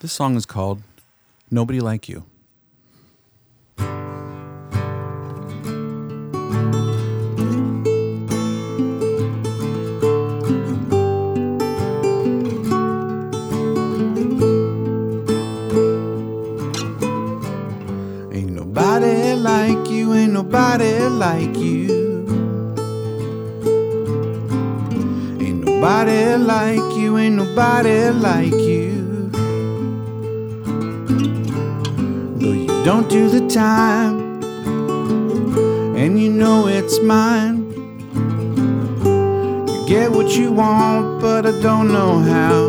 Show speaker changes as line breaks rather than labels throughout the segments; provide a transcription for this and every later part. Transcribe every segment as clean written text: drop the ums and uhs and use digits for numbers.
This song is called Nobody Like You. Ain't nobody like you, ain't nobody like you. Ain't nobody like you, ain't nobody like you. Though you don't do the time, and you know it's mine. You get what you want, but I don't know how.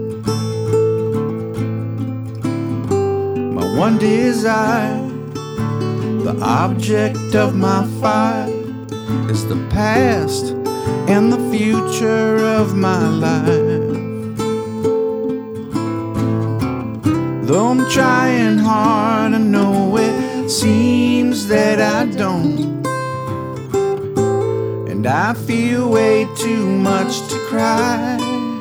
My one desire, the object of my fire, is the past and the future of my life. Though I'm trying hard, I know it seems that I don't. And I feel way too much to cry.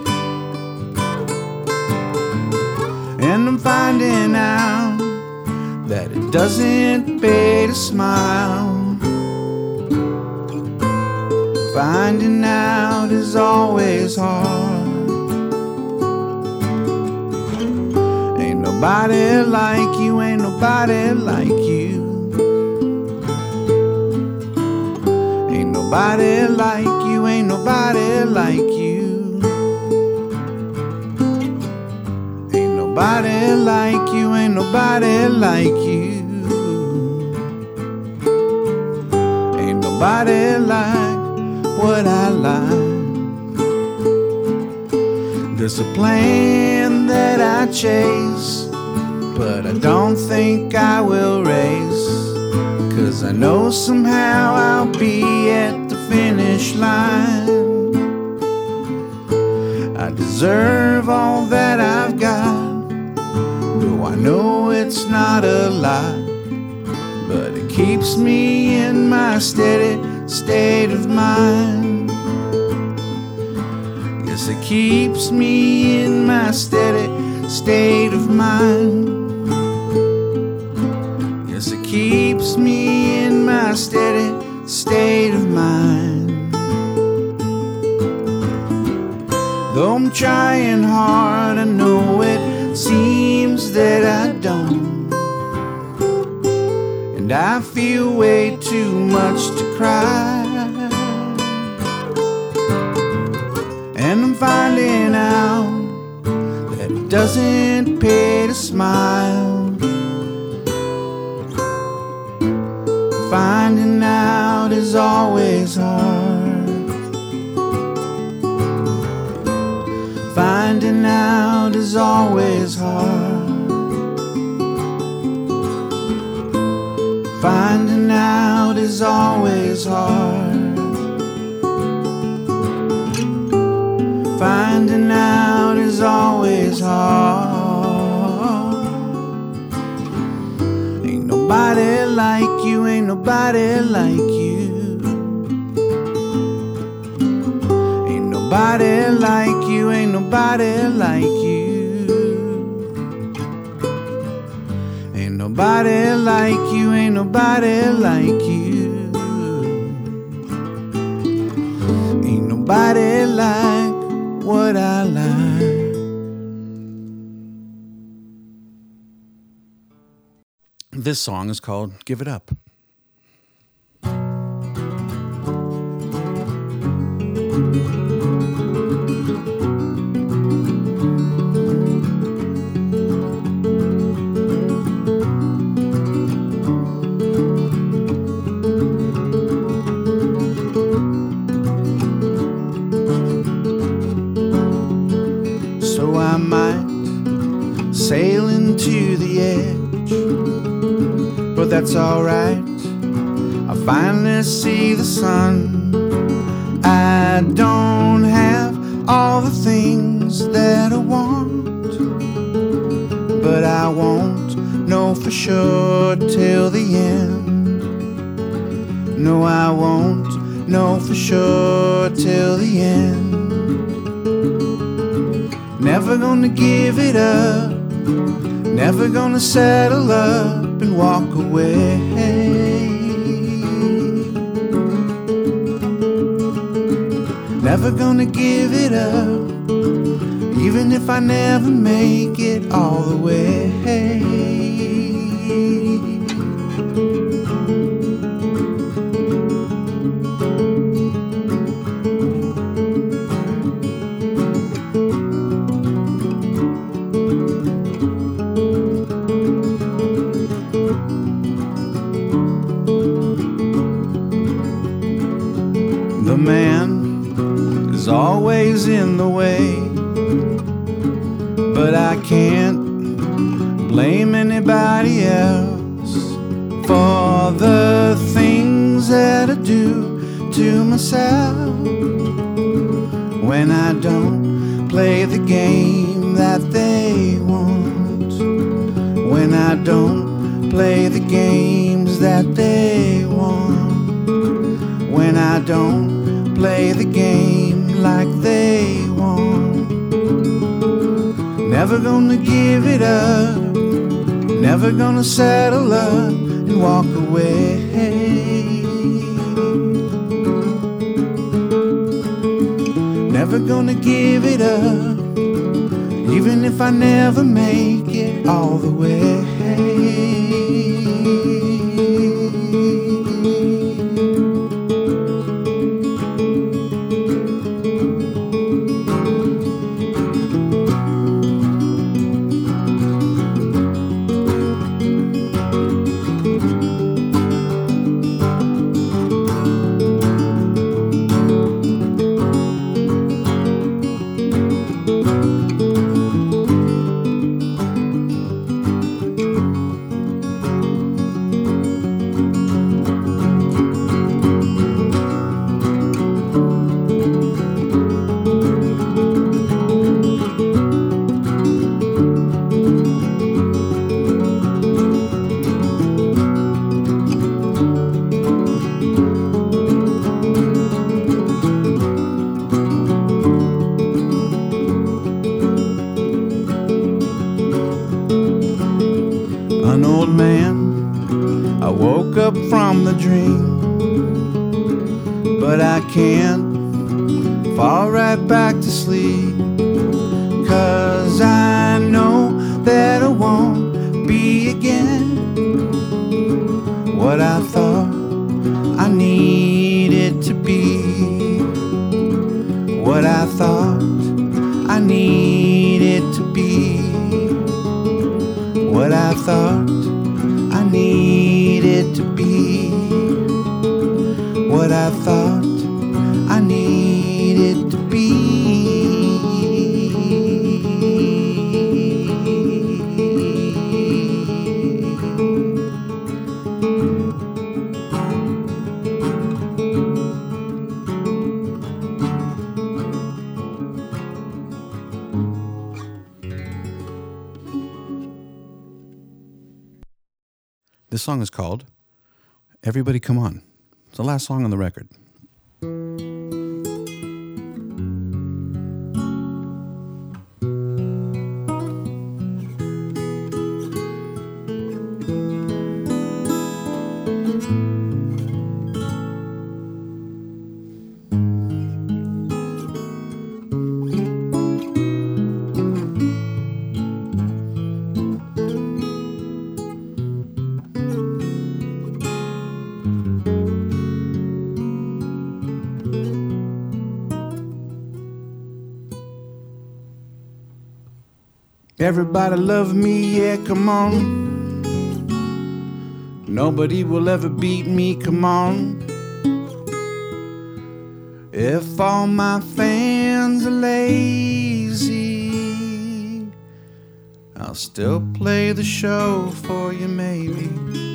And I'm finding out that it doesn't pay to smile. Finding out is always hard. Ain't nobody like you, ain't nobody like you. Ain't nobody like you, ain't nobody like you. Ain't nobody like you, ain't nobody like you. Ain't nobody like what I like. There's a plan that I chase, but I don't think I will race. 'Cause I know somehow I'll be at the finish line. I deserve all that I've got, though I know it's not a lot. But it keeps me in my steady state of mind. Yes, it keeps me in my steady state of mind. Yes, it keeps me in my steady state of mind. Though I'm trying hard, I know it seems that I don't. And I feel way too much to cry. And I'm finding out that it doesn't pay to smile. Finding out is always hard. Finding out is always hard. Finding out is always hard. Finding out is always hard. Ain't nobody like you, ain't nobody like you. Ain't nobody like you, ain't nobody like you. Ain't nobody like you, ain't nobody like you. Ain't nobody like what I like. This song is called Give It Up. So I might sail into the edge, but that's alright. I finally see the sun. I don't have all the things that I want, but I won't know for sure till the end. No, I won't know for sure till the end. Never gonna give it up, Never gonna settle up and walk away. Never gonna give it up, even if I never make it all the way. The man is always in the way, but I can't blame anybody else for the things that I do to myself when I don't play the game that they want, when I don't play the games that they want, when I don't play the game like they want. Never gonna give it up, never gonna settle up and walk away. Never gonna give it up, even if I never make it all the way. An old man, I woke up from the dream, but I can't fall right back to sleep, 'cause I know that I won't be again what I thought I needed to be, what I thought I needed to be, what I thought I needed to be, what I thought I needed to be. This song is called Everybody Come On. It's the last song on the record. Everybody love me, yeah, come on. Nobody will ever beat me, come on. If all my fans are lazy, I'll still play the show for you, maybe.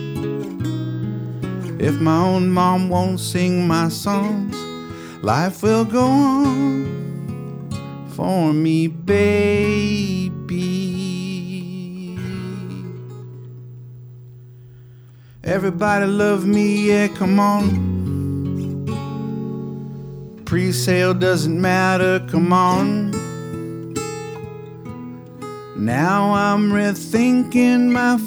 If my own mom won't sing my songs, life will go on for me, baby. Everybody love me, yeah, come on. Pre-sale doesn't matter, come on. Now I'm rethinking my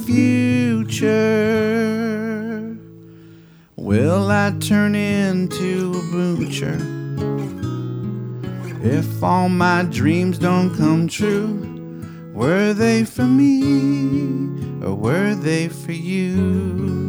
future. Will I turn into a butcher if all my dreams don't come true? Were they for me or were they for you?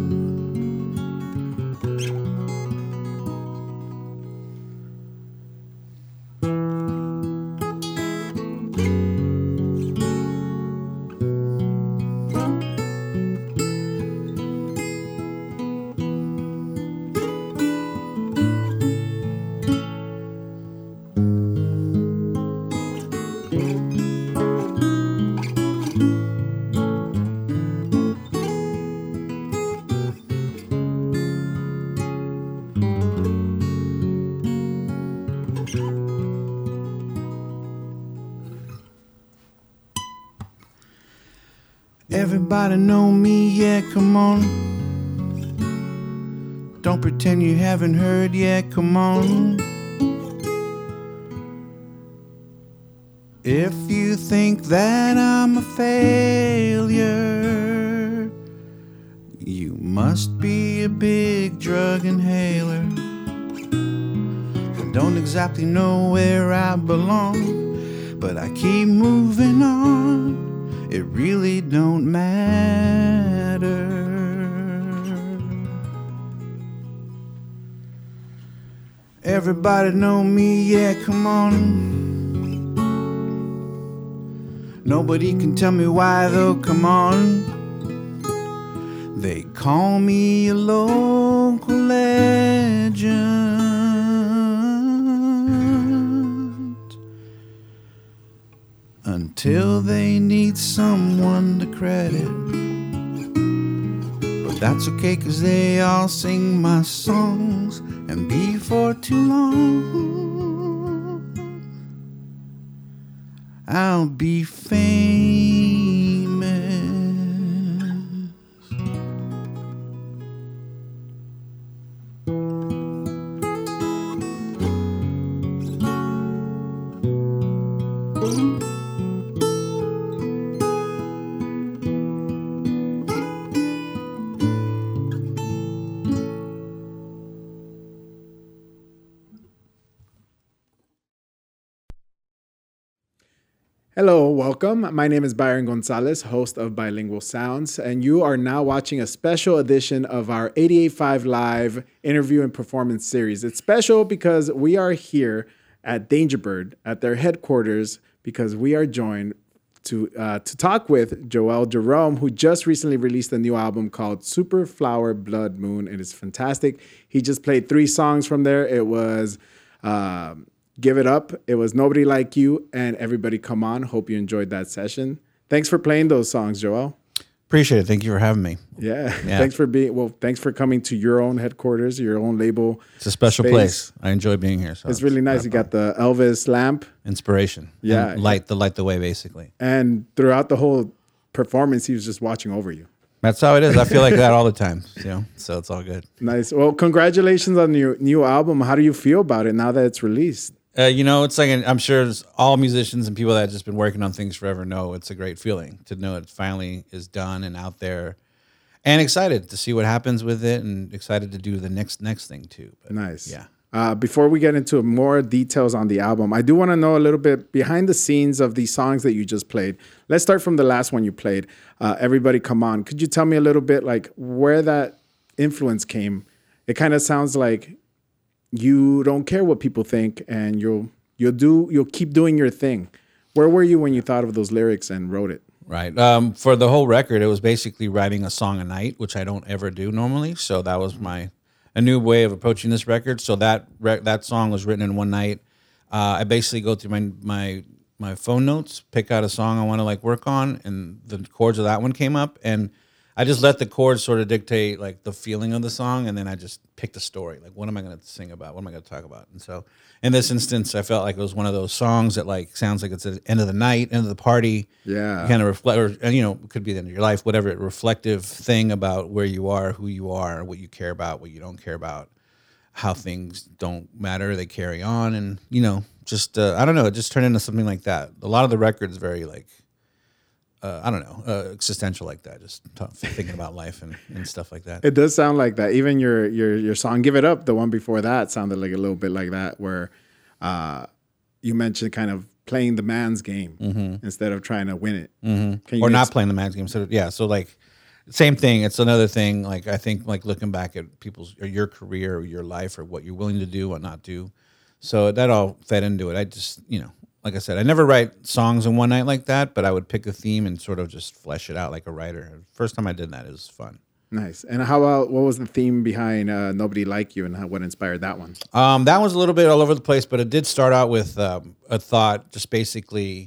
Everybody know me, yeah, come on. Don't pretend you haven't heard, yeah, come on. If you think that I'm a failure, you must be a big drug inhaler. I don't exactly know where I belong, but I keep moving on. It really don't matter. Everybody know me, yeah, come on. Nobody can tell me why though, come on. They call me a local legend until they need someone to credit. But that's okay, 'cause they all sing my songs, and before too long I'll be famous.
Hello, welcome. My name is Byron Gonzalez, host of Bilingual Sounds, and you are now watching a special edition of our 88.5 Live interview and performance series. It's special because we are here at Dangerbird at their headquarters because we are joined to talk with Joel Jerome, who just recently released a new album called Super Flower Blood Moon. It is fantastic. He just played 3 songs from there. It was Give It Up, it was Nobody Like You, and Everybody Come On. Hope you enjoyed that session. Thanks for playing those songs, Joel.
Appreciate it. Thank you for having me.
Yeah. Thanks for coming to your own headquarters, your own label.
It's a special place. I enjoy being here. So
it's really nice. You got the Elvis lamp.
Inspiration.
Yeah.
And light the way, basically.
And throughout the whole performance, he was just watching over you.
That's how it is. I feel like that all the time, so it's all good.
Nice. Well, congratulations on your new album. How do you feel about it now that it's released?
It's like, I'm sure all musicians and people that have just been working on things forever know it's a great feeling to know it finally is done and out there, and excited to see what happens with it, and excited to do the next thing too. But,
nice.
Yeah.
Before we get into more details on the album, I do want to know a little bit behind the scenes of these songs that you just played. Let's start from the last one you played, Everybody Come On. Could you tell me a little bit like where that influence came? It kind of sounds like you don't care what people think, and you'll keep doing your thing. Where were you when you thought of those lyrics and wrote it?
Right. For the whole record, it was basically writing a song a night, which I don't ever do normally. So that was a new way of approaching this record. So that song was written in one night. I basically go through my phone notes, pick out a song I want to work on, and the chords of that one came up, and I just let the chords sort of dictate the feeling of the song, and then I just picked a story. What am I going to sing about? What am I going to talk about? And so in this instance, I felt like it was one of those songs that sounds like it's the end of the night, end of the party.
Yeah.
Kind of reflect, or it could be the end of your life, whatever, reflective thing about where you are, who you are, what you care about, what you don't care about, how things don't matter, they carry on, and just I don't know, it just turned into something like that. A lot of the record's very
I don't know, existential like that. Just thinking about life and stuff like that.
It does sound like that. Even your song "Give It Up," the one before that, sounded like a little bit like that, where you mentioned kind of playing the man's game instead of trying to win it.
Or not playing the man's game. So yeah, so like same thing. It's another thing. Like I think like looking back at people's or your career or your life or what you're willing to do, what not do. So that all fed into it. I just, like I said, I never write songs in one night like that, but I would pick a theme and sort of just flesh it out like a writer. First time I did that, it was fun.
Nice. And how about what was the theme behind "Nobody Like You" and what inspired that one?
That was a little bit all over the place, but it did start out with a thought, just basically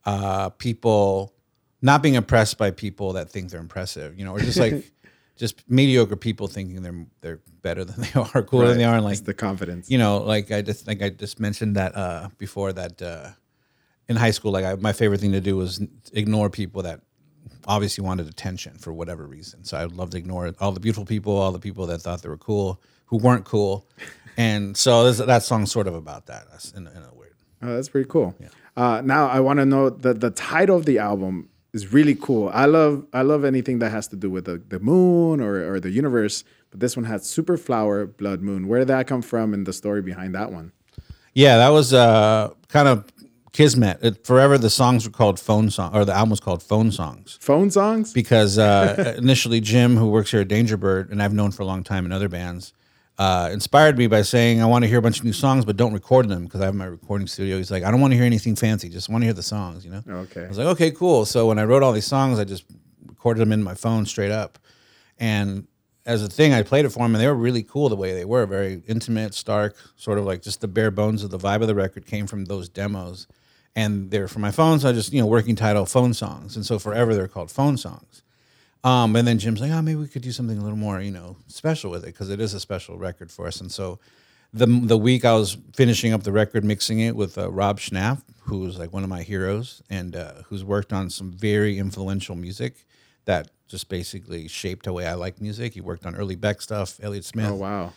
people not being impressed by people that think they're impressive, or just like just mediocre people thinking they're better than they are, cooler than they are, and like
it's the confidence.
Like I just mentioned that before that in high school, like my favorite thing to do was ignore people that obviously wanted attention for whatever reason. So I would love to ignore all the beautiful people, all the people that thought they were cool, who weren't cool. And so that song's sort of about that in a weird.
Oh, that's pretty cool. Yeah. Now I want to know the title of the album is really cool. I love anything that has to do with the moon or the universe. But this one had Super Flower, Blood Moon. Where did that come from and the story behind that one?
Yeah, that was kind of kismet. Forever the songs were called phone song, or the album was called Phone Songs.
Phone songs?
Because initially Jim, who works here at Danger Bird, and I've known for a long time in other bands, inspired me by saying, I want to hear a bunch of new songs, but don't record them because I have my recording studio. He's like, I don't want to hear anything fancy. Just want to hear the songs,
Okay.
I was like, okay, cool. So when I wrote all these songs, I just recorded them in my phone straight up. And as a thing, I played it for him, and they were really cool the way they were. Very intimate, stark, sort of like just the bare bones of the vibe of the record came from those demos. And they're for my phone, so I just, working title, Phone Songs. And so forever they're called Phone Songs. And then Jim's like, maybe we could do something a little more, special with it, because it is a special record for us. And so the week I was finishing up the record, mixing it with Rob Schnapp, who's like one of my heroes and who's worked on some very influential music that just basically shaped the way I like music. He worked on early Beck stuff, Elliott Smith.
Oh, wow.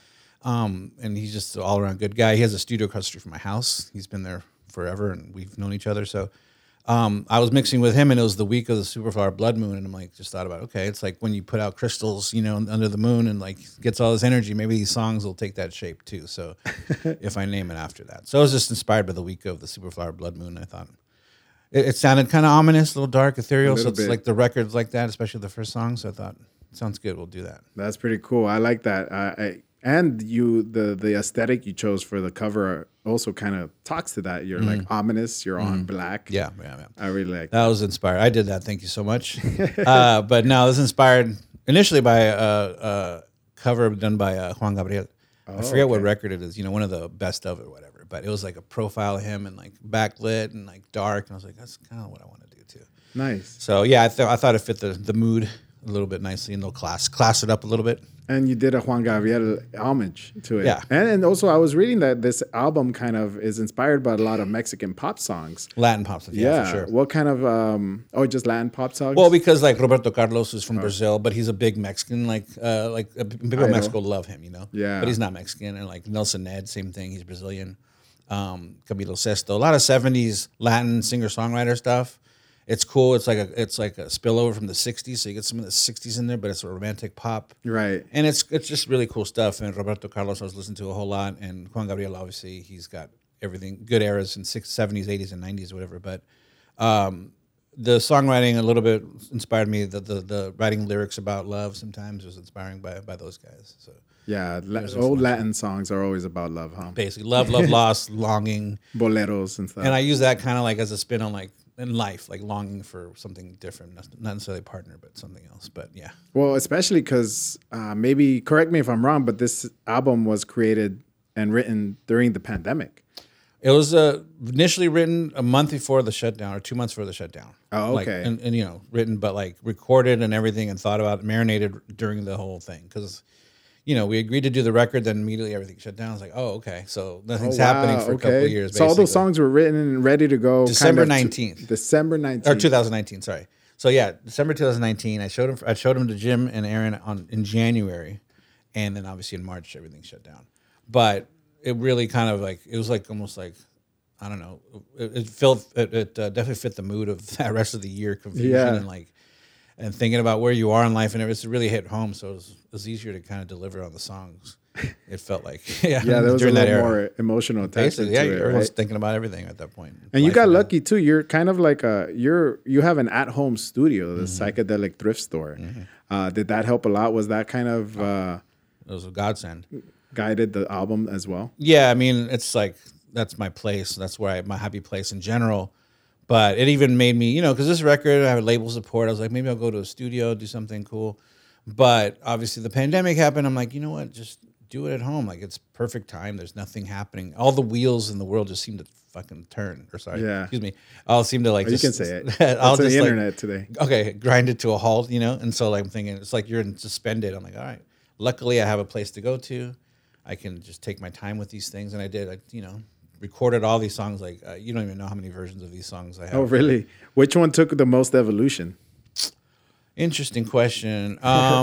And he's just an all-around good guy. He has a studio across the street from my house. He's been there forever, and we've known each other. So I was mixing with him, and it was the week of the Superflower Blood Moon, and I'm like, just thought about, okay, it's like when you put out crystals, under the moon, and like gets all this energy. Maybe these songs will take that shape too. So if I name it after that, so I was just inspired by the week of the Superflower Blood Moon. I thought it sounded kind of ominous, a little dark, ethereal. So it's like the records like that, especially the first song. So I thought, sounds good. We'll do that.
That's pretty cool. I like that. And the aesthetic you chose for the cover also kind of talks to that. You're like ominous. You're on black.
Yeah.
I really like
that. Was inspired. I did that. Thank you so much. But no, it was inspired initially by a cover done by Juan Gabriel. I forget what record it is. One of the best of it, or whatever. But it was like a profile of him and like backlit and like dark. And I was like, that's kind of what I want to do too.
Nice.
So yeah, I thought it fit the mood a little bit nicely, and they'll class it up a little bit.
And you did a Juan Gabriel homage to it.
Yeah.
And also I was reading that this album kind of is inspired by a lot of Mexican pop songs.
Latin pop songs, yeah, for sure.
What kind of, just Latin pop songs?
Well, because like Roberto Carlos is from Brazil, but he's a big Mexican, people in Mexico love him,
Yeah.
But he's not Mexican. And like Nelson Ned, same thing, he's Brazilian. Camilo Sesto, a lot of 70s Latin singer-songwriter stuff. It's cool. It's like a spillover from the 60s, so you get some of the 60s in there, but it's a romantic pop.
Right.
And it's just really cool stuff. And Roberto Carlos I was listening to a whole lot, and Juan Gabriel, obviously, he's got everything, good eras in 70s, 80s, and 90s, whatever. But the songwriting a little bit inspired me. The writing lyrics about love sometimes was inspiring by those guys. So
yeah, old Latin songs are always about love, huh?
Basically, love, loss, longing.
Boleros and stuff.
And I use that kind of like as a spin on like, in life, like longing for something different, not necessarily a partner, but something else. But yeah.
Well, especially because maybe, correct me if I'm wrong, but this album was created and written during the pandemic.
It was initially written a month before the shutdown, or 2 months before the shutdown.
Oh, okay.
Like, and written, but like recorded and everything, and thought about it, marinated during the whole thing. Because we agreed to do the record, then immediately everything shut down. I was like, oh, okay. So nothing's happening for a couple of years, basically.
So all those songs were written and ready to go.
December 19th.
December 19th.
Or 2019, sorry. So yeah, December 2019. I showed them to Jim and Aaron in January. And then obviously in March, everything shut down. But it really kind of like, it was like almost like I don't know. It definitely fit the mood of that rest of the year confusion
Yeah.
and like and thinking about where you are in life, and it's really hit home. So it was easier to kind of deliver on the songs. It felt like
Yeah, there was a
during that
little
era.
more emotional attachment
Basically, yeah,
to it,
everyone's
right?
thinking about everything at that point.
And you
Life
got
and
lucky too. You're kind of like you have an at-home studio, the
Mm-hmm.
psychedelic thrift store. Did that help a lot? Was that kind of
it was a godsend.
guided the album as well?
Yeah, I mean, it's like that's my place. That's where my happy place in general. But it even made me, because this record, I have label support. I was like, maybe I'll go to a studio, do something cool. But obviously, the pandemic happened. I'm like, you know what? Just do it at home. Like, it's perfect time. There's nothing happening. All the wheels in the world just seem to fucking turn. Or sorry,
Yeah.
excuse me. All seem to like.
Oh, you
just,
can say it.
I'll
It's on
just
the
like,
internet today.
okay, grind it to a halt, And so like, I'm thinking, it's like you're suspended. I'm like, all right. Luckily, I have a place to go to. I can just take my time with these things, and I did. Recorded all these songs. Like you don't even know how many versions of these songs I have.
Oh, really? Which one took the most evolution?
Interesting question.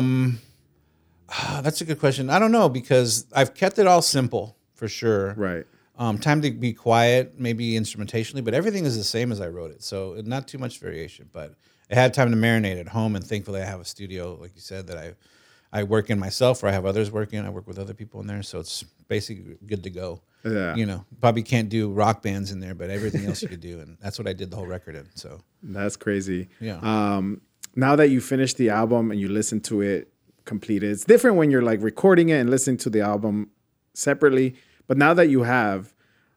That's a good question. I don't know because I've kept it all simple for sure.
Right.
Time to be quiet, maybe instrumentationally, but everything is the same as I wrote it. So not too much variation, but I had time to marinate at home, and thankfully I have a studio, like you said, that I work in myself, or I have others working. I work with other people in there, so it's basically good to go.
Yeah.
Probably can't do rock bands in there, but everything else you could do, and that's what I did the whole record in. So
That's crazy.
yeah.
Now that you finished the album and you listen to it completed, it's different when you're like recording it and listening to the album separately. But now that you have,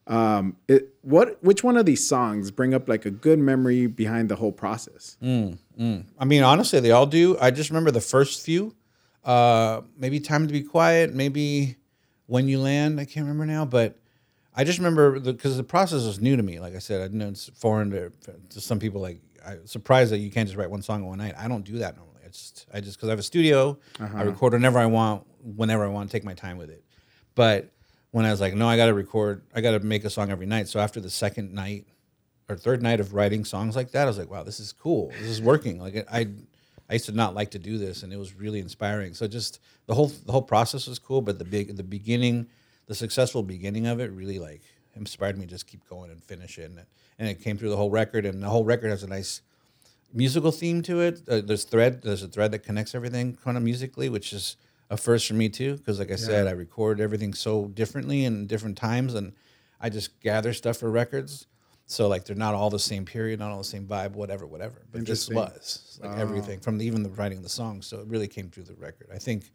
which one of these songs bring up like a good memory behind the whole process?
I mean, honestly, they all do. I just remember the first few. Maybe Time to Be Quiet, maybe When You Land. I can't remember now, but I just remember because the process was new to me. Like I said, I know it's foreign to some people. Like I'm surprised that you can't just write one song in one night. I don't do that normally. I just because I have a studio, I record whenever I want, take my time with it. But when I was like, no, I got to record, I got to make a song every night. So after the second night or third night of writing songs like that, I was like, wow, this is cool. This is working. Like I used to not like to do this, and it was really inspiring. So just the whole process was cool, but the beginning, the successful beginning of it really like inspired me to just keep going and finish it. And it came through the whole record, and the whole record has a nice musical theme to it. There's a thread that connects everything kind of musically, which is a first for me too. Because like I said, I record everything so differently in different times, and I just gather stuff for records. So like they're not all the same period, not all the same vibe, whatever. But this was like everything from even the writing of the songs. So it really came through the record. I think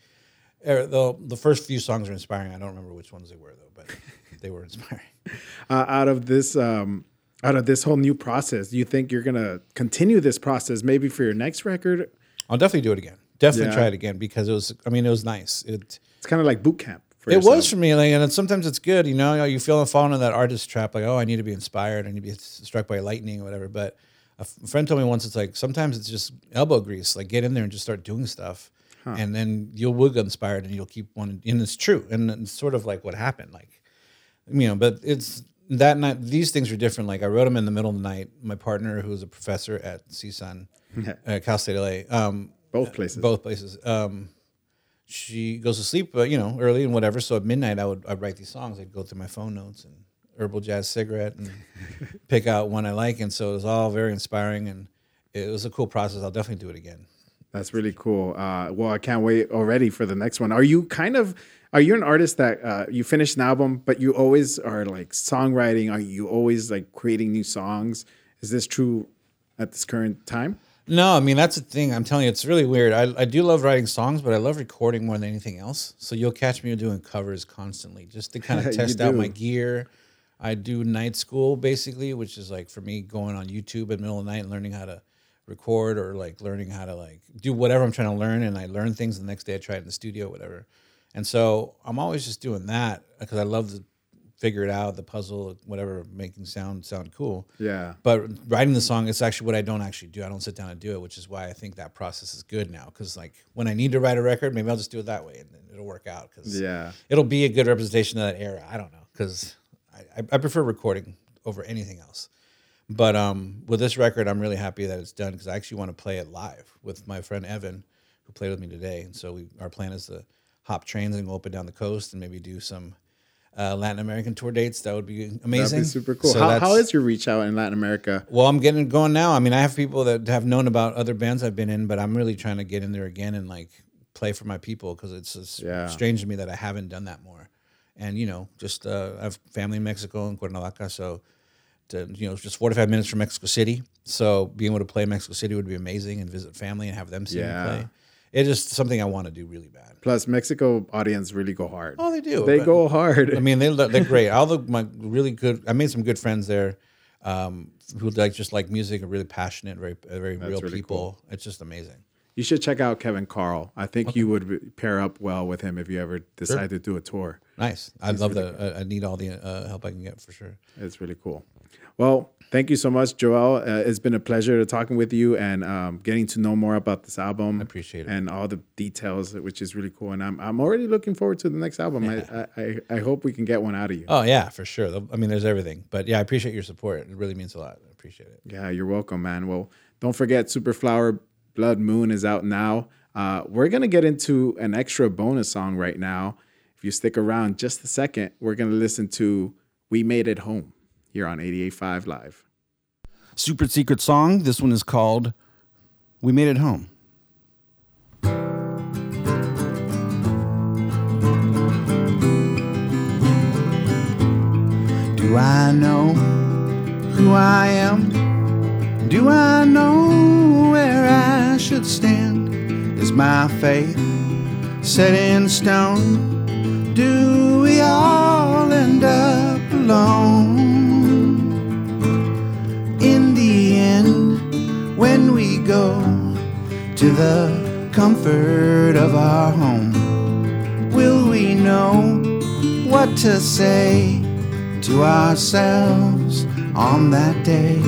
the first few songs are inspiring. I don't remember which ones they were though, but they were inspiring.
Out of this whole new process, do you think you're gonna continue this process maybe for your next record?
I'll definitely do it again. Definitely
Yeah.
try it again because it was nice.
It's kind of like boot camp. For
It
yourself.
was for me, like, and sometimes it's good, you feel falling into that artist trap, like, oh, I need to be inspired, I need to be struck by lightning or whatever. But a friend told me once, it's like sometimes it's just elbow grease, like get in there and just start doing stuff, and then will get inspired and you'll keep wanting. And it's true, and it's sort of like what happened, like, But it's that night. These things are different. Like I wrote them in the middle of the night. My partner, who was a professor at CSUN, Cal State LA,
both places.
both places. She goes to sleep, early and whatever. So at midnight, I'd write these songs. I'd go through my phone notes and Herbal Jazz Cigarette and pick out one I like. And so it was all very inspiring, and it was a cool process. I'll definitely do it again.
That's really cool. Well, I can't wait already for the next one. Are you an artist that you finish an album, but you always are like songwriting? Are you always like creating new songs? Is this true at this current time?
No, I mean, that's the thing. I'm telling you, it's really weird. I do love writing songs, but I love recording more than anything else. So you'll catch me doing covers constantly just to kind of test out my gear. I do night school, basically, which is like for me going on YouTube in the middle of the night and learning how to record or like learning how to like do whatever I'm trying to learn. And I learn things the next day. I try it in the studio, whatever. And so I'm always just doing that because I love to figure it out, the puzzle, whatever, making sound cool.
Yeah.
But writing the song, it's actually what I don't actually do. I don't sit down and do it, which is why I think that process is good now. Because like when I need to write a record, maybe I'll just do it that way and then it'll work out. Because it'll be a good representation of that era. I don't know. Because I prefer recording over anything else. But with this record, I'm really happy that it's done because I actually want to play it live with my friend Evan, who played with me today. And so our plan is to hop trains and go up and down the coast and maybe do some Latin American tour dates. That would be
That'd
amazing.
be super cool.
So
How is your reach out in Latin America?
Well, I'm getting going now. I mean, I have people that have known about other bands I've been in, but I'm really trying to get in there again and like play for my people because it's strange to me that I haven't done that more. And just I have family in Mexico in Cuernavaca, so just 45 minutes from Mexico City. So being able to play in Mexico City would be amazing, and visit family and have them see me play. It's just something I want to do really bad.
Plus, Mexico audience really go hard.
Oh, they do.
They go hard.
I mean, they're great. My really good. I made some good friends there, who like music, are really passionate, very real
really
people.
cool.
It's just amazing.
You should check out Kevin Carl. I think you would pair up well with him if you ever decide to do a tour.
Nice. I'd love that. I need all the help I can get for sure.
It's really cool. Well, thank you so much, Joel. It's been a pleasure talking with you and getting to know more about this album.
I appreciate it.
And all the details, which is really cool. And I'm already looking forward to the next album. Yeah. I hope we can get one out of you.
Oh, yeah, for sure. I mean, there's everything. But yeah, I appreciate your support. It really means a lot. I appreciate it.
Yeah, you're welcome, man. Well, don't forget Superflower Blood Moon is out now. We're going to get into an extra bonus song right now. If you stick around just a second, we're going to listen to We Made It Home here on 88.5 Live.
Super secret song. This one is called We Made It Home.
Do I know who I am? Do I know where I should stand? Is my faith set in stone? Do we all end up alone? In the end, when we go to the comfort of our home, will we know what to say to ourselves on that day?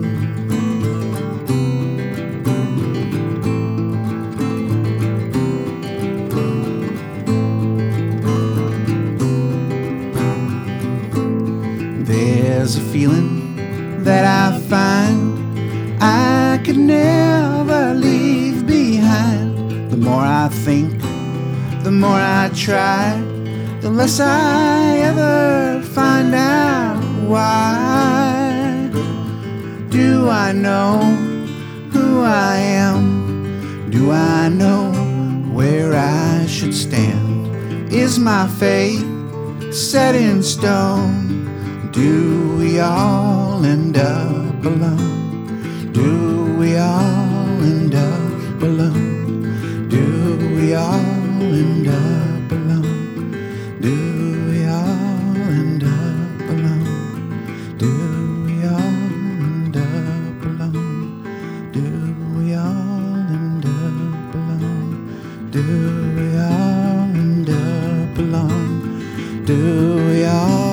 There's a feeling that I find I could never leave behind. The more I think, the more I try, the less I ever find out why. Do I know who I am? Do I know where I should stand? Is my faith set in stone? Do we all end up alone? Do we all end up alone? Do we all end up alone? Do we all end up alone? Do we all end up alone? Do we all end up alone? Do we all end up alone? Do we all?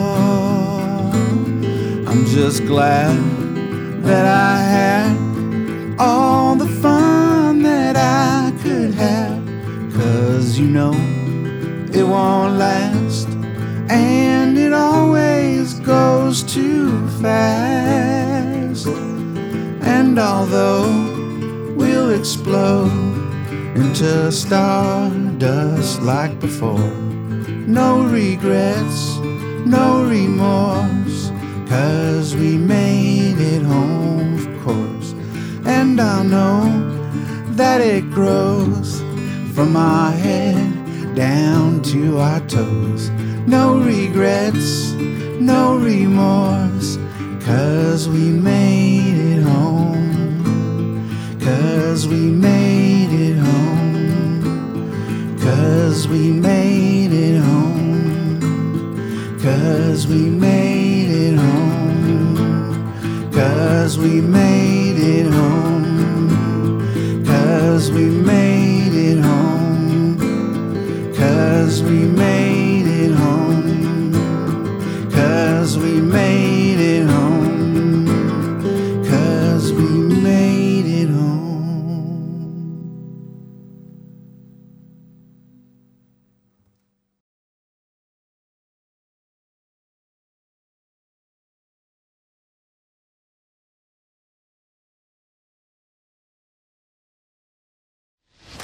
I'm just glad that I had all the fun that I could have, 'cause it won't last, and it always goes too fast. And although we'll explode into stardust like before, no regrets, no remorse, 'cause we made it home, of course. And I know that it grows from our head down to our toes. No regrets, no remorse, 'cause we made it home. 'Cause we made it home. 'Cause we made it home. 'Cause we made it home. 'Cause we made it home. 'Cause we made it home. 'Cause we made it home. 'Cause we made it home. 'Cause we made it home.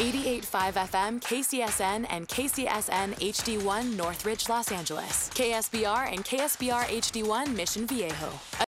88.5 FM, KCSN, and KCSN HD1 Northridge, Los Angeles. KSBR and KSBR HD1 Mission Viejo.